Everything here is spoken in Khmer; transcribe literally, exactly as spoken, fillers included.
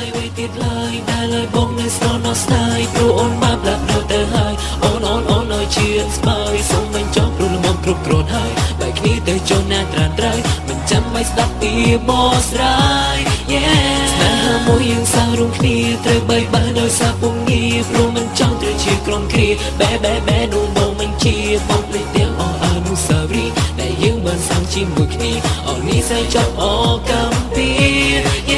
អ្វីទៀតឡើយដែលលើបងនៅស្រណោះស្ដាយព្រោះអូនបានប្រាប់នៅទៅហើយអូនអូនអូនឲ្យជាស្បើយសូមមិនចង់ព្រោះលំងគ្រប់គ្រាន់ហើយបែកគ្នាទៅចុះណាត្រានត្រូវមិនចាំបាច់ស្ដាប់ពីបោះស្រាយ ស្នេហាមួយយើងសាងរួមគ្នាត្រូវបីបាសដោយសារពុំងារព្រោះមិនចង់ត្រូវជាក្រុមគ្រាបែបែបែនោះបងមិនជាបងភ្លេចទាំងអស់អនុស្សាវរីយ៍ដែលយើងបានសាងជាមួយគ្នាអរនេះសែងចប់អកំពី